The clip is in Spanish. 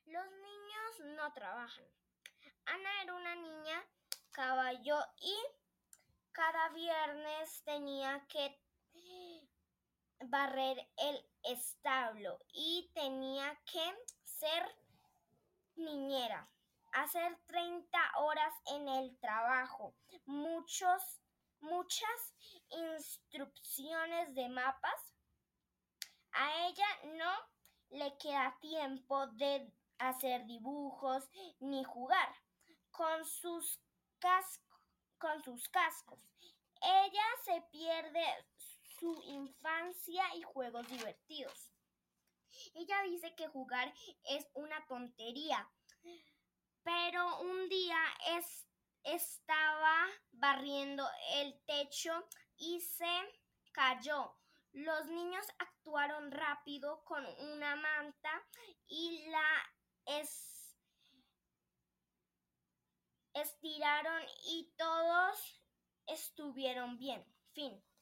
Los niños no trabajan. Ana era una niña caballo y cada viernes tenía que barrer el establo y tenía que ser niñera, hacer 30 horas en el trabajo, muchas instrucciones de mapas. A ella no le queda tiempo de hacer dibujos ni jugar con sus, con sus cascos. Ella se pierde su infancia y juegos divertidos. Ella dice que jugar es una tontería, pero un día estaba barriendo el techo y se cayó. Los niños actuaron rápido con una manta y la estiraron y todos estuvieron bien. Fin.